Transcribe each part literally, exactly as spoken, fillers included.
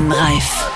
Bahnreif.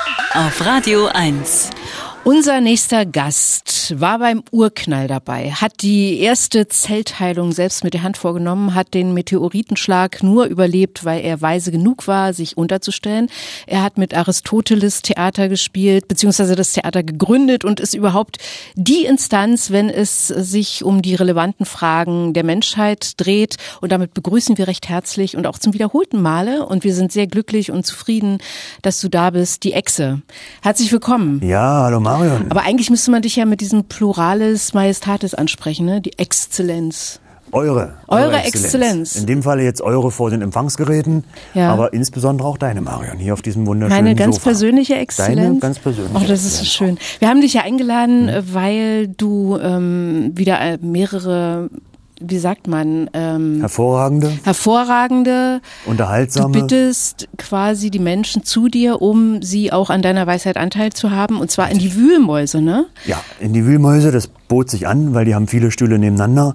Auf Radio eins. Unser nächster Gast war beim Urknall dabei, hat die erste Zellteilung selbst mit der Hand vorgenommen, hat den Meteoritenschlag nur überlebt, weil er weise genug war, sich unterzustellen. Er hat mit Aristoteles Theater gespielt, beziehungsweise das Theater gegründet und ist überhaupt die Instanz, wenn es sich um die relevanten Fragen der Menschheit dreht. Und damit begrüßen wir recht herzlich und auch zum wiederholten Male. Und wir sind sehr glücklich und zufrieden, dass du da bist, die Echse. Herzlich willkommen. Ja, hallo Marion. Aber eigentlich müsste man dich ja mit diesem Pluralis Majestatis ansprechen, ne? Die Exzellenz. Eure. Eure, eure Exzellenz. Exzellenz. In dem Falle jetzt eure vor den Empfangsgeräten, ja. Aber insbesondere auch deine, Marion, hier auf diesem wunderschönen Meine ganz Sofa. persönliche Exzellenz. Deine ganz persönliche Oh, das ist so schön. Wir haben dich ja eingeladen, mhm. weil du ähm, wieder mehrere... wie sagt man, ähm, hervorragende, hervorragende, unterhaltsame. Du bittest quasi die Menschen zu dir, um sie auch an deiner Weisheit Anteil zu haben, und zwar in die Wühlmäuse, ne? Ja, in die Wühlmäuse, das bot sich an, weil die haben viele Stühle nebeneinander.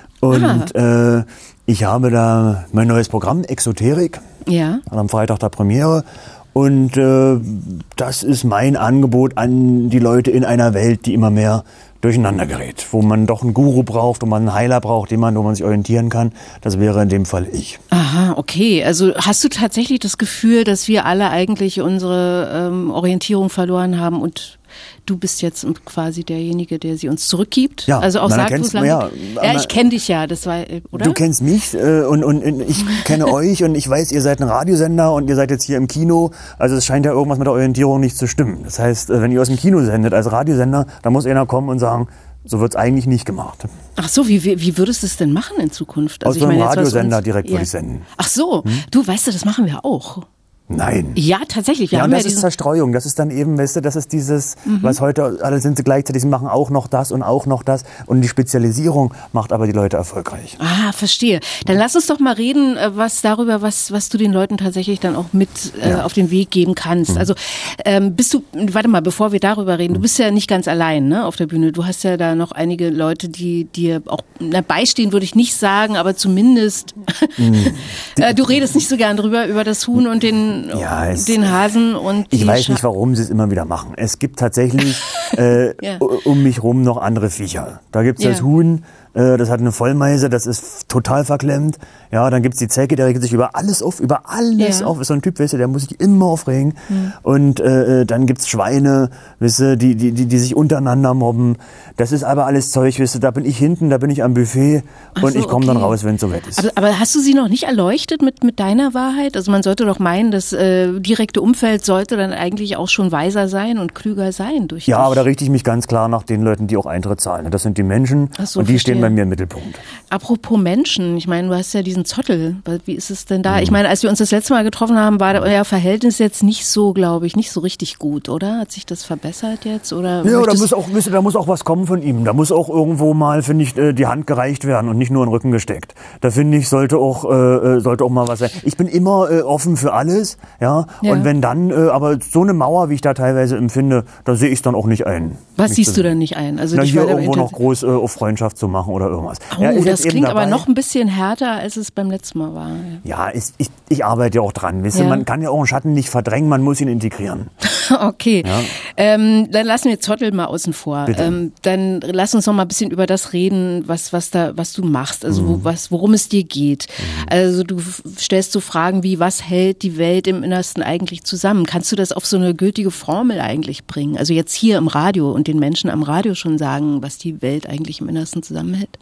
Und äh, ich habe da mein neues Programm, Exoterik, ja. Hat am Freitag da Premiere. Und äh, das ist mein Angebot an die Leute in einer Welt, die immer mehr durcheinander gerät, wo man doch einen Guru braucht, wo man einen Heiler braucht, jemanden, wo man sich orientieren kann. Das wäre in dem Fall ich. Aha, okay. Also hast du tatsächlich das Gefühl, dass wir alle eigentlich unsere ähm, Orientierung verloren haben und du bist jetzt quasi derjenige, der sie uns zurückgibt? Ja, also auch sagt, wo es lang ja, ja, ich kenne dich ja, das war, oder? Du kennst mich äh, und, und ich kenne euch und ich weiß, ihr seid ein Radiosender und ihr seid jetzt hier im Kino. Also es scheint ja irgendwas mit der Orientierung nicht zu stimmen. Das heißt, wenn ihr aus dem Kino sendet als Radiosender, dann muss einer kommen und sagen, so wird's eigentlich nicht gemacht. Ach so, wie, wie, wie würdest du es denn machen in Zukunft? Also aus so einem Radiosender uns, direkt ja. würde ich senden. Ach so, hm? Du weißt du, das machen wir auch. Nein. Ja, tatsächlich. Wir ja, haben und das ja ist Zerstreuung. Das ist dann eben, weißt du, das ist dieses, mhm. was heute alle sind sie gleichzeitig, sie machen auch noch das und auch noch das. Und die Spezialisierung macht aber die Leute erfolgreich. Ah, verstehe. Dann lass uns doch mal reden, was darüber, was, was du den Leuten tatsächlich dann auch mit äh, ja. auf den Weg geben kannst. Mhm. Also ähm, bist du, warte mal, bevor wir darüber reden, du bist ja nicht ganz allein, ne, auf der Bühne. Du hast ja da noch einige Leute, die dir auch na, beistehen, würde ich nicht sagen, aber zumindest mhm. äh, du redest nicht so gern drüber, über das Huhn und den, ja, es, den Hasen und ich die weiß Scha- nicht, warum sie es immer wieder machen. Es gibt tatsächlich äh, ja. um mich rum noch andere Viecher. Da gibt's ja. das Huhn, äh, das hat eine Vollmeise, das ist total verklemmt. Ja, dann gibt's die Zecke, der regt sich über alles auf, über alles ja. auf. Ist so ein Typ, weißt du, der muss sich immer aufregen. Mhm. Und äh, dann gibt's Schweine, weißt du, die, die, die, die sich untereinander mobben. Das ist aber alles Zeug, weißt du, da bin ich hinten, da bin ich am Buffet Ach und so, ich komme okay. dann raus, wenn es soweit ist. Aber, aber hast du sie noch nicht erleuchtet mit, mit deiner Wahrheit? Also man sollte doch meinen, das äh, direkte Umfeld sollte dann eigentlich auch schon weiser sein und klüger sein durch Ja, dich. aber da richte ich mich ganz klar nach den Leuten, die auch Eintritt zahlen. Das sind die Menschen so, und die verstehe. Stehen bei mir im Mittelpunkt. Apropos Menschen, ich meine, du hast ja diesen Zottel. Wie ist es denn da? Mhm. Ich meine, als wir uns das letzte Mal getroffen haben, war euer Verhältnis jetzt nicht so, glaube ich, nicht so richtig gut, oder? Hat sich das verbessert jetzt? Oder ja, da muss, auch, da muss auch was kommen von ihm. Da muss auch irgendwo mal, finde ich, die Hand gereicht werden und nicht nur in den Rücken gesteckt. Da finde ich, sollte auch, äh, sollte auch mal was sein. Ich bin immer äh, offen für alles, ja. ja. Und wenn dann, äh, aber so eine Mauer, wie ich da teilweise empfinde, da sehe ich es dann auch nicht ein. Was siehst du denn nicht ein? Also Na, dich hier irgendwo noch groß äh, auf Freundschaft zu machen oder irgendwas. Oh, ja, das klingt aber noch ein bisschen härter, als es beim letzten Mal war. Ja, ist, ich, ich arbeite ja auch dran. Weißt du, ja. Man kann ja auch einen Schatten nicht verdrängen, man muss ihn integrieren. Okay, ja. ähm, dann lassen wir Zottel mal außen vor. Ähm, dann lass uns noch mal ein bisschen über das reden, was, was, da, was du machst, also mhm. wo, was, worum es dir geht. Mhm. Also du stellst so Fragen wie, was hält die Welt im Innersten eigentlich zusammen? Kannst du das auf so eine gültige Formel eigentlich bringen? Also jetzt hier im Radio und den Menschen am Radio schon sagen, was die Welt eigentlich im Innersten zusammenhält?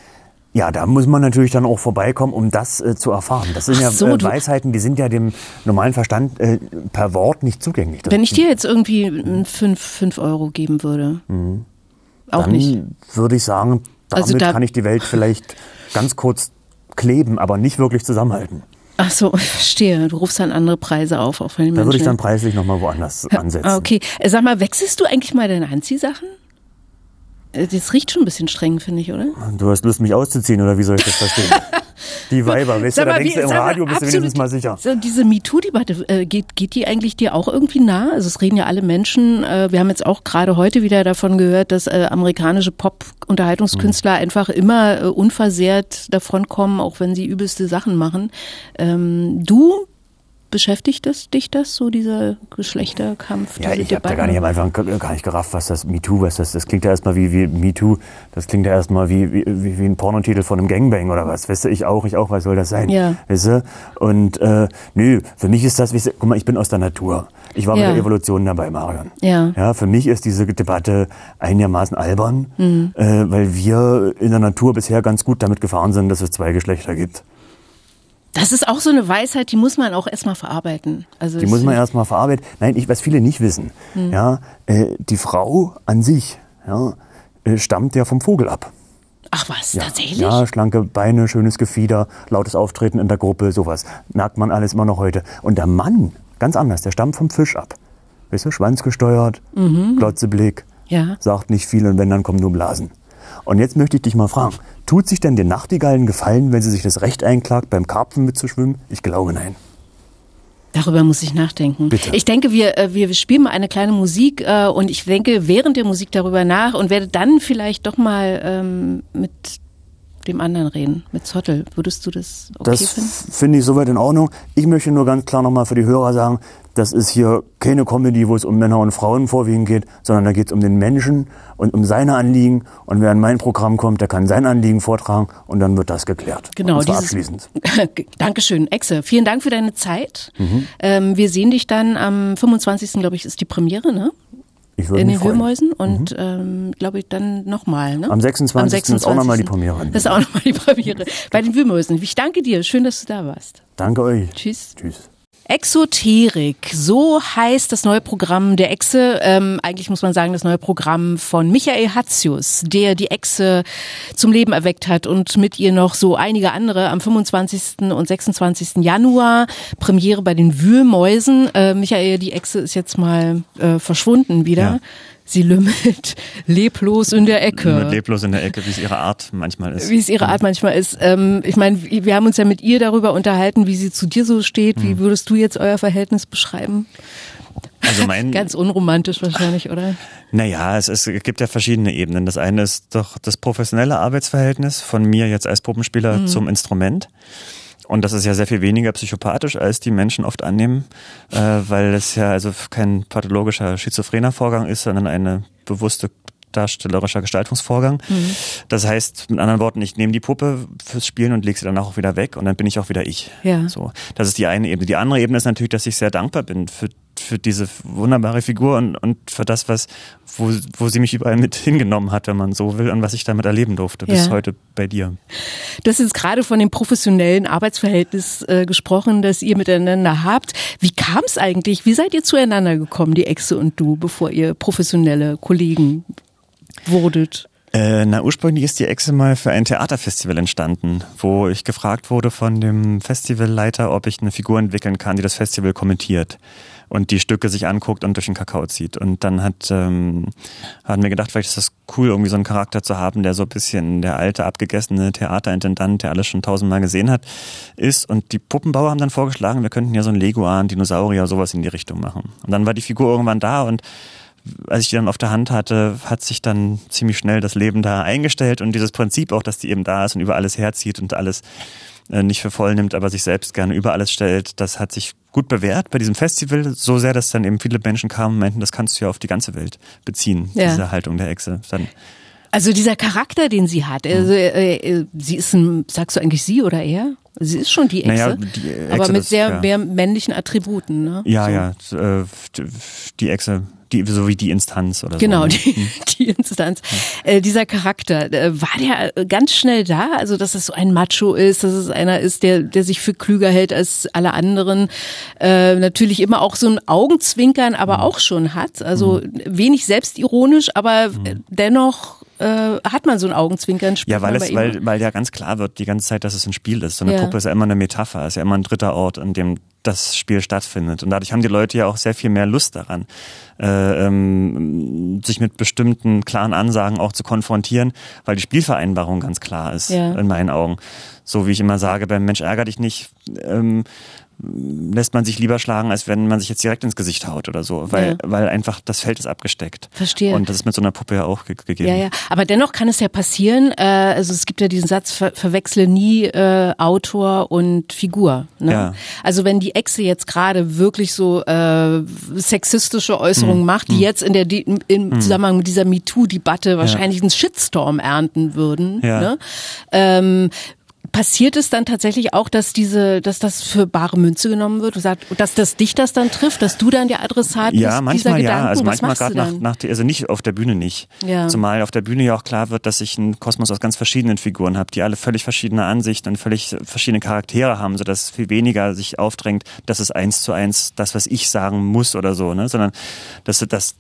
Ja, da muss man natürlich dann auch vorbeikommen, um das äh, zu erfahren. Das sind ja so, äh, Weisheiten, die sind ja dem normalen Verstand äh, per Wort nicht zugänglich. Das Wenn ich dir jetzt irgendwie fünf Euro geben würde, mhm. auch dann nicht? Würde ich sagen, damit also da kann ich die Welt vielleicht ganz kurz kleben, aber nicht wirklich zusammenhalten. Ach so, ich verstehe. Du rufst dann andere Preise auf. Auch von den da Menschen. würde ich dann preislich nochmal woanders ansetzen. Okay, sag mal, wechselst du eigentlich mal deine Anziehsachen? Das riecht schon ein bisschen streng, finde ich, oder? Du hast Lust, mich auszuziehen, oder wie soll ich das verstehen? Die Weiber, weißt du, da denkst du im Radio, bist du wenigstens mal sicher. So, diese MeToo-Debatte, äh, geht, geht die eigentlich dir auch irgendwie nah? Also es reden ja alle Menschen, äh, wir haben jetzt auch gerade heute wieder davon gehört, dass äh, amerikanische Pop-Unterhaltungskünstler mhm. einfach immer äh, unversehrt davonkommen, auch wenn sie übelste Sachen machen. Ähm, du Beschäftigt das, dich das, so dieser Geschlechterkampf? Ja, ich habe da gar nicht am Anfang gar nicht gerafft, was das MeToo, was das, das klingt ja erstmal wie, wie MeToo, das klingt ja erstmal wie, wie, wie ein Pornotitel von einem Gangbang oder was, weißt du, ich auch, ich auch, was soll das sein, ja. weißt du, und äh, nö, für mich ist das, weißt du, guck mal, ich bin aus der Natur, ich war ja. mit der Evolution dabei, Marion, ja. ja, für mich ist diese Debatte einigermaßen albern, mhm. äh, weil wir in der Natur bisher ganz gut damit gefahren sind, dass es zwei Geschlechter gibt. Das ist auch so eine Weisheit, die muss man auch erstmal verarbeiten. Also die muss man erstmal verarbeiten. Nein, ich, was viele nicht wissen, hm. ja, äh, die Frau an sich ja, äh, stammt ja vom Vogel ab. Ach was, ja, tatsächlich? Ja, schlanke Beine, schönes Gefieder, lautes Auftreten in der Gruppe, sowas. Merkt man alles immer noch heute. Und der Mann, ganz anders, der stammt vom Fisch ab. Weißt du, schwanzgesteuert, mhm. Glotzeblick, ja. sagt nicht viel und wenn, dann kommen nur Blasen. Und jetzt möchte ich dich mal fragen, tut sich denn den Nachtigallen gefallen, wenn sie sich das Recht einklagt, beim Karpfen mitzuschwimmen? Ich glaube, nein. Darüber muss ich nachdenken. Bitte. Ich denke, wir, wir spielen mal eine kleine Musik äh, und ich denke während der Musik darüber nach und werde dann vielleicht doch mal ähm, mit dem anderen reden, mit Zottel. Würdest du das okay das finden? Das finde ich soweit in Ordnung. Ich möchte nur ganz klar nochmal für die Hörer sagen, das ist hier keine Comedy, wo es um Männer und Frauen vorwiegend geht, sondern da geht es um den Menschen und um seine Anliegen. Und wer in mein Programm kommt, der kann sein Anliegen vortragen und dann wird das geklärt. Genau. Und zwar dieses, abschließend. Dankeschön, Exe. Vielen Dank für deine Zeit. Mhm. Ähm, wir sehen dich dann am fünfundzwanzigsten glaube ich, ist die Premiere, ne? Ich würde in mich den freuen. Wühlmäusen und mhm. ähm, glaube ich dann nochmal. Ne? Am sechsundzwanzigsten ist auch nochmal die Premiere. Das ist auch nochmal die Premiere bei den Wühlmäusen. Ich danke dir, schön, dass du da warst. Danke euch. Tschüss. Tschüss. Exoterik, so heißt das neue Programm der Exe. Ähm, eigentlich muss man sagen, das neue Programm von Michael Hatzius, der die Exe zum Leben erweckt hat und mit ihr noch so einige andere am fünfundzwanzigsten und sechsundzwanzigsten Januar. Premiere bei den Wühlmäusen. Äh, Michael, die Exe ist jetzt mal äh, verschwunden wieder. Ja. Sie lümmelt leblos in der Ecke. Leblos in der Ecke, wie es ihre Art manchmal ist. Wie es ihre Art manchmal ist. Ähm, ich meine, wir haben uns ja mit ihr darüber unterhalten, wie sie zu dir so steht. Wie würdest du jetzt euer Verhältnis beschreiben? Also mein Ganz unromantisch wahrscheinlich, oder? Naja, es, es gibt ja verschiedene Ebenen. Das eine ist doch das professionelle Arbeitsverhältnis von mir jetzt als Puppenspieler mhm. zum Instrument. Und das ist ja sehr viel weniger psychopathisch, als die Menschen oft annehmen, äh, weil es ja also kein pathologischer schizophrener Vorgang ist, sondern eine bewusste darstellerischer Gestaltungsvorgang. Mhm. Das heißt, mit anderen Worten, ich nehme die Puppe fürs Spielen und lege sie dann auch wieder weg und dann bin ich auch wieder ich. Ja. So, das ist die eine Ebene. Die andere Ebene ist natürlich, dass ich sehr dankbar bin für für diese wunderbare Figur und, und für das, was wo, wo sie mich überall mit hingenommen hat, wenn man so will, und was ich damit erleben durfte, bis ja. heute bei dir. Du hast jetzt gerade von dem professionellen Arbeitsverhältnis äh, gesprochen, das ihr miteinander habt. Wie kam es eigentlich? Wie seid ihr zueinander gekommen, die Exe und du, bevor ihr professionelle Kollegen wurdet? Äh, na, ursprünglich ist die Exe mal für ein Theaterfestival entstanden, wo ich gefragt wurde von dem Festivalleiter, ob ich eine Figur entwickeln kann, die das Festival kommentiert und die Stücke sich anguckt und durch den Kakao zieht. Und dann hat, ähm, haben wir gedacht, vielleicht ist das cool, irgendwie so einen Charakter zu haben, der so ein bisschen der alte, abgegessene Theaterintendant, der alles schon tausendmal gesehen hat, ist. Und die Puppenbauer haben dann vorgeschlagen, wir könnten ja so einen Leguan, Dinosaurier, sowas in die Richtung machen. Und dann war die Figur irgendwann da und als ich die dann auf der Hand hatte, hat sich dann ziemlich schnell das Leben da eingestellt und dieses Prinzip auch, dass die eben da ist und über alles herzieht und alles äh, nicht für voll nimmt, aber sich selbst gerne über alles stellt, das hat sich gut bewährt bei diesem Festival, so sehr, dass dann eben viele Menschen kamen und meinten, das kannst du ja auf die ganze Welt beziehen, ja. diese Haltung der Exe. Dann also dieser Charakter, den sie hat, also äh, äh, sie ist ein, sagst du eigentlich sie oder er? Sie ist schon die Exe, naja, die Exe aber mit das, sehr ja. mehr männlichen Attributen, ne? Ja, so. ja, die Exe, die, so wie die Instanz oder genau, so. Genau, die, die Instanz. Ja. Äh, dieser Charakter, äh, war der ganz schnell da? Also, dass es so ein Macho ist, dass es einer ist, der, der sich für klüger hält als alle anderen. Äh, natürlich immer auch so ein Augenzwinkern, aber mhm. auch schon hat. Also mhm. wenig selbstironisch, aber mhm. dennoch äh, hat man so ein Augenzwinkern. Ja, weil es, weil, weil ja ganz klar wird die ganze Zeit, dass es ein Spiel ist. So eine ja. Puppe ist ja immer eine Metapher, ist ja immer ein dritter Ort, an dem das Spiel stattfindet. Und dadurch haben die Leute ja auch sehr viel mehr Lust daran, äh, ähm, sich mit bestimmten klaren Ansagen auch zu konfrontieren, weil die Spielvereinbarung ganz klar ist, ja. in meinen Augen. So wie ich immer sage, beim Mensch ärger dich nicht, ähm, lässt man sich lieber schlagen, als wenn man sich jetzt direkt ins Gesicht haut oder so, weil, ja. weil einfach das Feld ist abgesteckt. Verstehe. Und das ist mit so einer Puppe ja auch ge- gegeben. Ja, ja. Aber dennoch kann es ja passieren, äh, also es gibt ja diesen Satz, ver- verwechsle nie äh, Autor und Figur. Ne? Ja. Also wenn die Echse jetzt gerade wirklich so äh, sexistische Äußerungen hm. macht, die hm. jetzt in der De- im hm. Zusammenhang mit dieser MeToo-Debatte wahrscheinlich ja. einen Shitstorm ernten würden, ja. ne? ähm, Passiert es dann tatsächlich auch, dass diese, dass das für bare Münze genommen wird, dass das dich das dann trifft, dass du dann der Adressat bist ja, manchmal dieser Gedanken? Ja, also Was manchmal gerade nach, nach, also nicht auf der Bühne nicht. Ja. Zumal auf der Bühne ja auch klar wird, dass ich einen Kosmos aus ganz verschiedenen Figuren habe, die alle völlig verschiedene Ansichten und völlig verschiedene Charaktere haben, sodass es viel weniger sich aufdrängt, dass es eins zu eins das, was ich sagen muss oder so, ne, sondern dass das,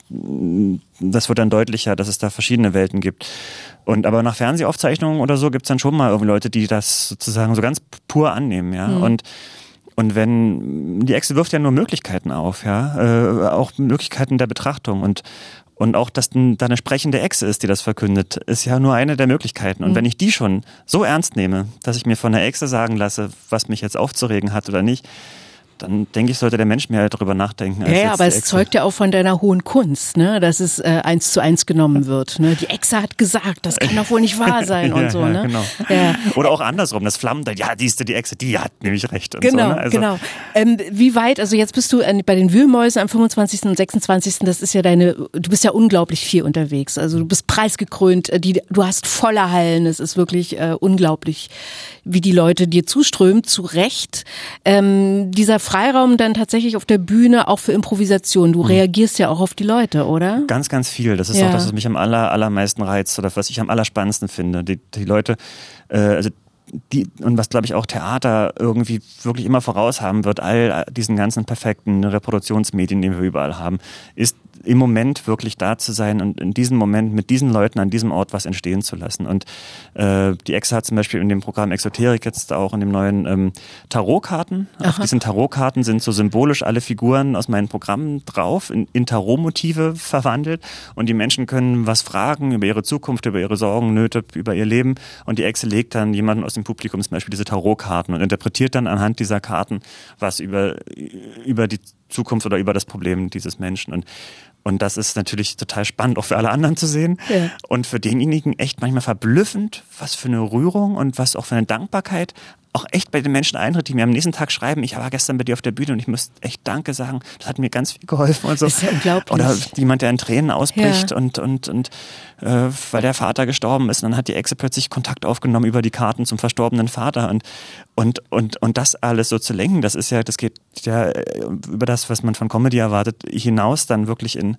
das wird dann deutlicher, dass es da verschiedene Welten gibt. Und aber nach Fernsehaufzeichnungen oder so gibt's dann schon mal irgendwie Leute, die das sozusagen so ganz pur annehmen, ja. Mhm. Und und wenn die Echse wirft ja nur Möglichkeiten auf, ja, äh, auch Möglichkeiten der Betrachtung und und auch, dass da eine sprechende Echse ist, die das verkündet, ist ja nur eine der Möglichkeiten. Und mhm. wenn ich die schon so ernst nehme, dass ich mir von der Echse sagen lasse, was mich jetzt aufzuregen hat oder nicht, dann denke ich, sollte der Mensch mehr darüber nachdenken. Als ja, ja, aber es zeugt ja auch von deiner hohen Kunst, ne, dass es äh, eins zu eins genommen wird. Ne? Die Echse hat gesagt, das kann doch wohl nicht wahr sein und ja, so. Ja, ne? Genau. Ja. Oder auch andersrum, das Flammen, ja, die ist die Echse, die hat nämlich recht. Und genau, so, ne? Also, genau. Ähm, wie weit, also jetzt bist du bei den Wühlmäusen am fünfundzwanzigsten und sechsundzwanzigsten Das ist ja deine, du bist ja unglaublich viel unterwegs. Also du bist preisgekrönt, die, du hast volle Hallen, es ist wirklich äh, unglaublich, wie die Leute dir zuströmen, zu Recht. Ähm, dieser Freiraum dann tatsächlich auf der Bühne auch für Improvisation. Du mhm. reagierst ja auch auf die Leute, oder? Ganz, ganz viel. Das ist ja. auch das, was mich am aller, allermeisten reizt oder was ich am allerspannendsten finde. Die, die Leute, äh, also die, und was, glaube ich, auch Theater irgendwie wirklich immer voraus haben wird, all diesen ganzen perfekten Reproduktionsmedien, die wir überall haben, ist im Moment wirklich da zu sein und in diesem Moment mit diesen Leuten an diesem Ort was entstehen zu lassen. Und äh, die Echse hat zum Beispiel in dem Programm Exoterik jetzt auch in dem neuen ähm, Tarotkarten. Aha. Auf diesen Tarotkarten sind so symbolisch alle Figuren aus meinen Programmen drauf, in, in Tarotmotive verwandelt. Und die Menschen können was fragen über ihre Zukunft, über ihre Sorgen, Nöte, über ihr Leben. Und die Echse legt dann jemanden aus dem Publikum zum Beispiel diese Tarotkarten und interpretiert dann anhand dieser Karten was über, über die Zukunft oder über das Problem dieses Menschen. Und Und das ist natürlich total spannend, auch für alle anderen zu sehen. Ja. Und für denjenigen echt manchmal verblüffend, was für eine Rührung und was auch für eine Dankbarkeit auch echt bei den Menschen eintritt, die mir am nächsten Tag schreiben, ich war gestern bei dir auf der Bühne und ich muss echt Danke sagen, das hat mir ganz viel geholfen und so. Das ist ja unglaublich. Oder jemand, der in Tränen ausbricht ja. und und und äh, weil der Vater gestorben ist und dann hat die Echse plötzlich Kontakt aufgenommen über die Karten zum verstorbenen Vater und und und und das alles so zu lenken, das ist ja, das geht ja über das, was man von Comedy erwartet, hinaus dann wirklich in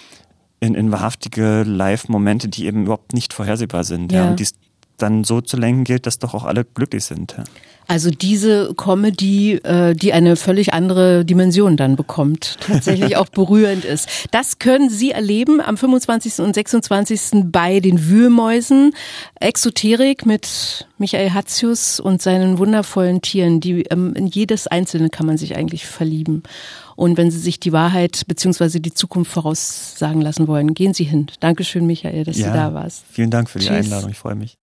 in, in wahrhaftige Live-Momente, die eben überhaupt nicht vorhersehbar sind. Ja. Ja, und dies dann so zu lenken gilt, dass doch auch alle glücklich sind. Ja. Also diese Comedy, äh, die eine völlig andere Dimension dann bekommt, tatsächlich auch berührend ist. Das können Sie erleben am fünfundzwanzigsten und sechsundzwanzigsten bei den Wühlmäusen. Exoterik mit Michael Hatzius und seinen wundervollen Tieren. Die, ähm, in jedes Einzelne kann man sich eigentlich verlieben. Und wenn Sie sich die Wahrheit bzw. die Zukunft voraussagen lassen wollen, gehen Sie hin. Dankeschön, Michael, dass ja, du da warst. Vielen Dank für die Tschüss. Einladung. Ich freue mich.